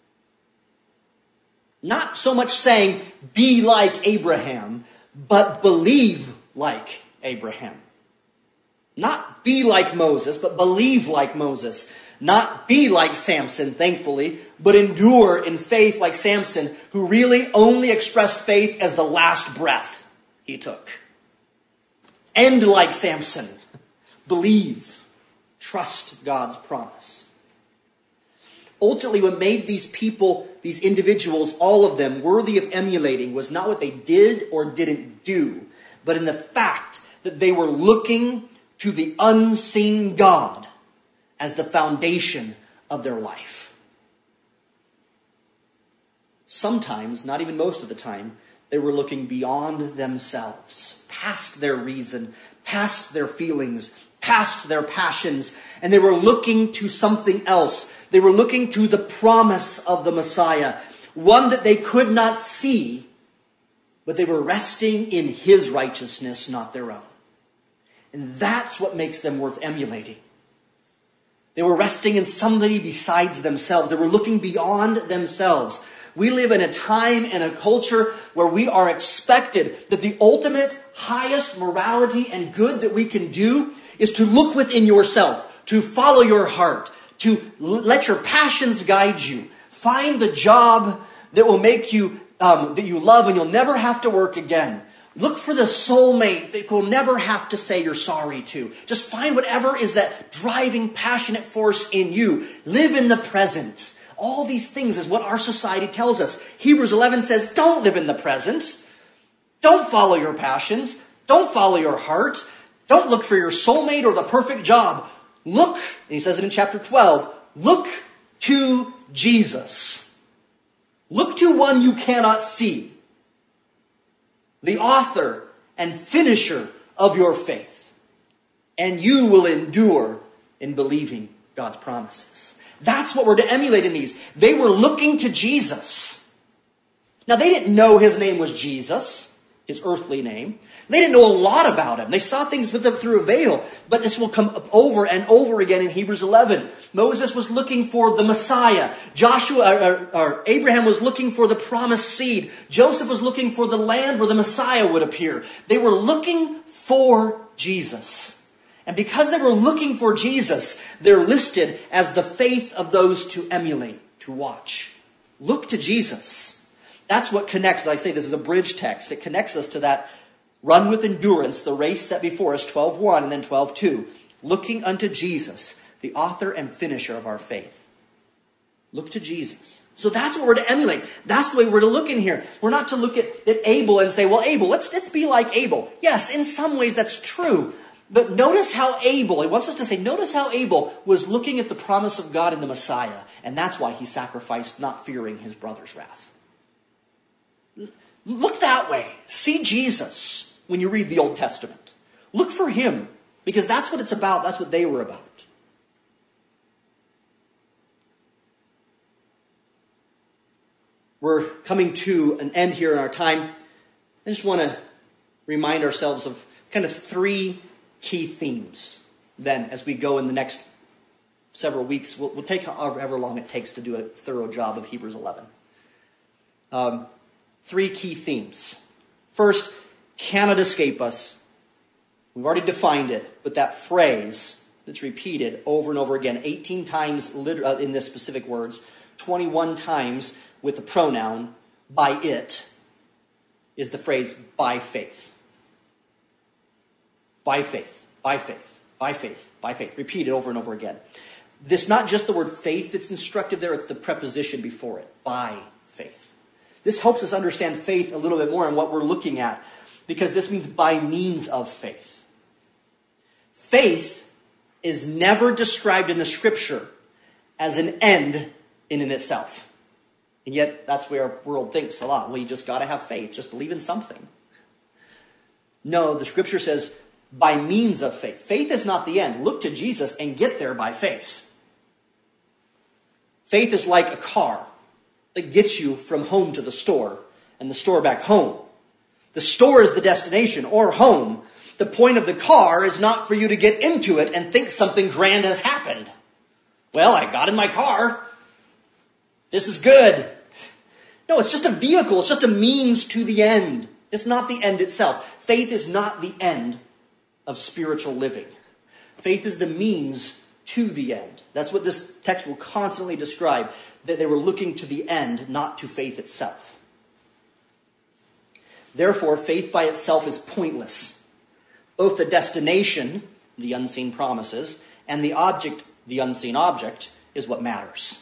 Not so much saying, be like Abraham, but believe like Abraham. Not be like Moses, but believe like Moses. Not be like Samson, thankfully, but endure in faith like Samson, who really only expressed faith as the last breath he took. End like Samson. Believe. Trust God's promise. Ultimately, what made these people, these individuals, all of them, worthy of emulating was not what they did or didn't do, but in the fact that they were looking to the unseen God as the foundation of their life. Sometimes, not even most of the time, they were looking beyond themselves, past their reason, past their feelings, past their passions, and they were looking to something else. They were looking to the promise of the Messiah, one that they could not see, but they were resting in his righteousness, not their own. And that's what makes them worth emulating. They were resting in somebody besides themselves. They were looking beyond themselves. We live in a time and a culture where we are expected that the ultimate, highest morality and good that we can do is to look within yourself, to follow your heart, to let your passions guide you. Find the job that will make you, um, that you love and you'll never have to work again. Look for the soulmate that you'll never have to say you're sorry to. Just find whatever is that driving, passionate force in you. Live in the present. All these things is what our society tells us. Hebrews eleven says, don't live in the present. Don't follow your passions. Don't follow your heart. Don't look for your soulmate or the perfect job. Look, and he says it in chapter twelve, look to Jesus. Look to one you cannot see. The author and finisher of your faith. And you will endure in believing God's promises. That's what we're to emulate in these. They were looking to Jesus. Now, they didn't know his name was Jesus, his earthly name. They didn't know a lot about him. They saw things with them through a veil. But this will come over and over again in Hebrews eleven. Moses was looking for the Messiah. Joshua, or, or Abraham was looking for the promised seed. Joseph was looking for the land where the Messiah would appear. They were looking for Jesus. And because they were looking for Jesus, they're listed as the faith of those to emulate, to watch. Look to Jesus. That's what connects, as I say, this is a bridge text. It connects us to that run with endurance, the race set before us, twelve one and then twelve two. Looking unto Jesus, the author and finisher of our faith. Look to Jesus. So that's what we're to emulate. That's the way we're to look in here. We're not to look at, at Abel and say, well, Abel, let's, let's be like Abel. Yes, in some ways that's true. But notice how Abel, he wants us to say, notice how Abel was looking at the promise of God in the Messiah. And that's why he sacrificed, not fearing his brother's wrath. Look that way. See Jesus when you read the Old Testament. Look for him, because that's what it's about. That's what they were about. We're coming to an end here in our time. I just want to remind ourselves of kind of three key themes. Then, as we go in the next several weeks, we'll, we'll take however long it takes to do a thorough job of Hebrews eleven. Um, three key themes. First, cannot escape us. We've already defined it, but that phrase that's repeated over and over again, eighteen times in this specific words, twenty-one times with the pronoun by it, is the phrase by faith. By faith, by faith, by faith, by faith. Repeated over and over again. This not just the word faith that's instructed there, it's the preposition before it. By faith. This helps us understand faith a little bit more and what we're looking at, because this means by means of faith. Faith is never described in the scripture as an end in and itself. And yet, that's where our world thinks a lot. Well, you just got to have faith. Just believe in something. No, the scripture says by means of faith. Faith is not the end. Look to Jesus and get there by faith. Faith is like a car that gets you from home to the store and the store back home. The store is the destination, or home. The point of the car is not for you to get into it and think something grand has happened. Well, I got in my car. This is good. No, it's just a vehicle. It's just a means to the end. It's not the end itself. Faith is not the end of spiritual living. Faith is the means to the end. That's what this text will constantly describe, that they were looking to the end, not to faith itself. Therefore, faith by itself is pointless. Both the destination, the unseen promises, and the object, the unseen object, is what matters.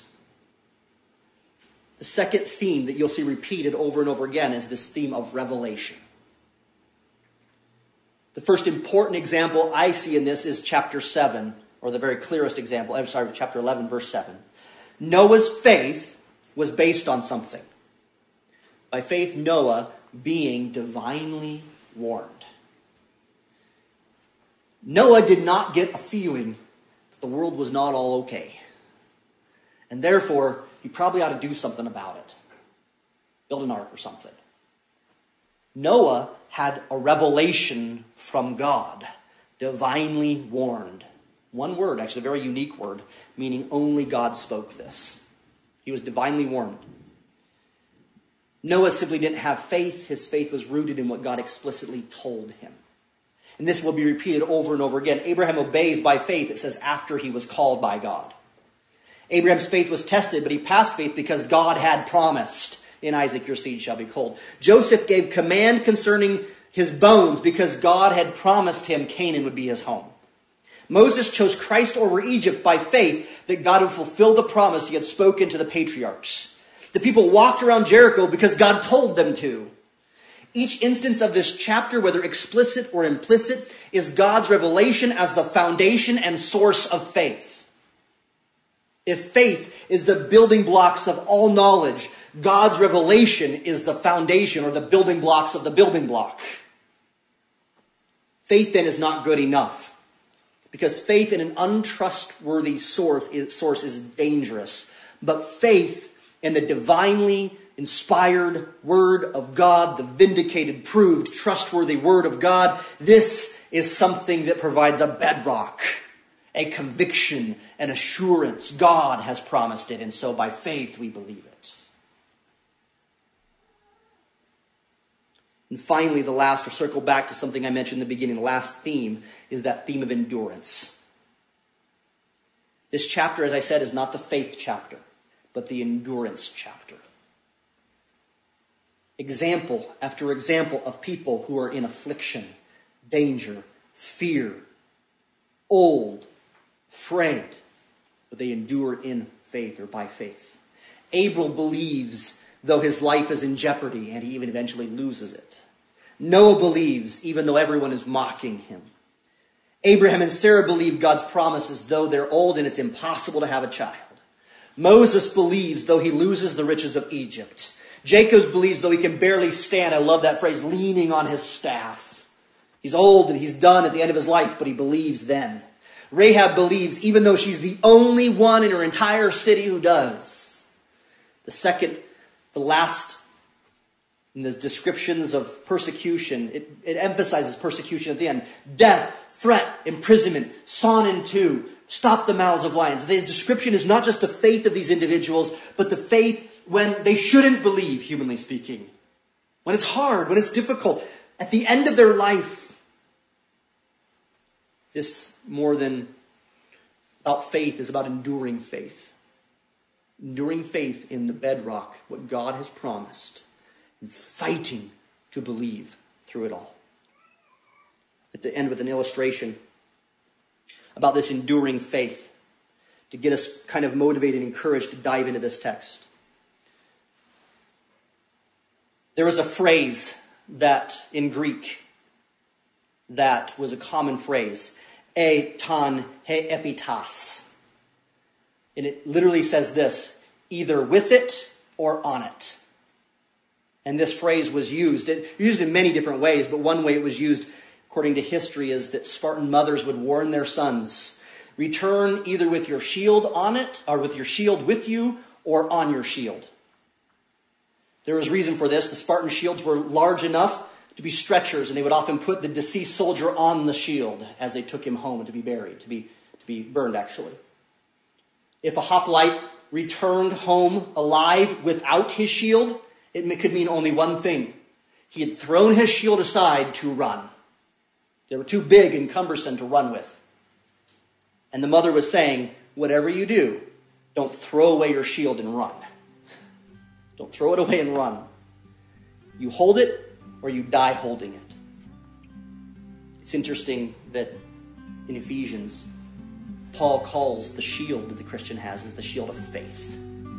The second theme that you'll see repeated over and over again is this theme of revelation. The first important example I see in this is chapter seven, or the very clearest example, I'm sorry, chapter eleven, verse seven. Noah's faith was based on something. By faith, Noah being divinely warned. Noah did not get a feeling that the world was not all okay. And therefore, he probably ought to do something about it. Build an ark or something. Noah had a revelation from God, divinely warned. One word, actually a very unique word, meaning only God spoke this. He was divinely warned. Noah simply didn't have faith. His faith was rooted in what God explicitly told him. And this will be repeated over and over again. Abraham obeys by faith, it says, after he was called by God. Abraham's faith was tested, but he passed faith because God had promised, in Isaac your seed shall be called. Joseph gave command concerning his bones because God had promised him Canaan would be his home. Moses chose Christ over Egypt by faith that God would fulfill the promise he had spoken to the patriarchs. The people walked around Jericho because God told them to. Each instance of this chapter, whether explicit or implicit, is God's revelation as the foundation and source of faith. If faith is the building blocks of all knowledge, God's revelation is the foundation or the building blocks of the building block. Faith then is not good enough, because faith in an untrustworthy source is, source is dangerous. But faith in the divinely inspired Word of God, the vindicated, proved, trustworthy Word of God, this is something that provides a bedrock, a conviction, an assurance. God has promised it, and so by faith we believe it. And finally, the last, or circle back to something I mentioned in the beginning, the last theme is that theme of endurance. This chapter, as I said, is not the faith chapter, but the endurance chapter. Example after example of people who are in affliction, danger, fear, old, afraid, but they endure in faith or by faith. Abel believes though his life is in jeopardy, and he even eventually loses it. Noah believes even though everyone is mocking him. Abraham and Sarah believe God's promises though they're old and it's impossible to have a child. Moses believes though he loses the riches of Egypt. Jacob believes though he can barely stand. I love that phrase, leaning on his staff. He's old and he's done at the end of his life, but he believes then. Rahab believes even though she's the only one in her entire city who does. The second, the last in the descriptions of persecution, it, it emphasizes persecution at the end. Death, threat, imprisonment, sawn in two, stop the mouths of lions. The description is not just the faith of these individuals, but the faith when they shouldn't believe, humanly speaking. When it's hard, when it's difficult. At the end of their life. This, more than about faith, is about enduring faith. Enduring faith in the bedrock, what God has promised. And fighting to believe through it all. At the end with an illustration about this enduring faith to get us kind of motivated and encouraged to dive into this text. There was a phrase that in Greek that was a common phrase, e ton he epitas. And it literally says this, either with it or on it. And this phrase was used, it, used in many different ways, but one way it was used, according to history, is that Spartan mothers would warn their sons, return either with your shield on it, or with your shield with you, or on your shield. There was reason for this. The Spartan shields were large enough to be stretchers, and they would often put the deceased soldier on the shield as they took him home to be buried, to be, to be burned, actually. If a hoplite returned home alive without his shield, it could mean only one thing. He had thrown his shield aside to run. They were too big and cumbersome to run with. And the mother was saying, whatever you do, don't throw away your shield and run. Don't throw it away and run. You hold it or you die holding it. It's interesting that in Ephesians, Paul calls the shield that the Christian has as the shield of faith.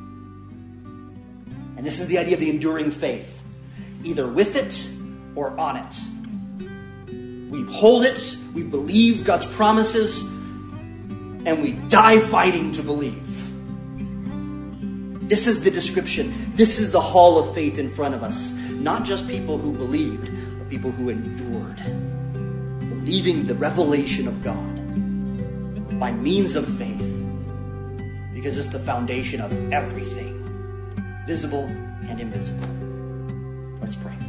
And this is the idea of the enduring faith. Either with it or on it. We hold it, we believe God's promises, and we die fighting to believe. This is the description. This is the hall of faith in front of us. Not just people who believed, but people who endured. Believing the revelation of God by means of faith. Because it's the foundation of everything, visible and invisible. Let's pray.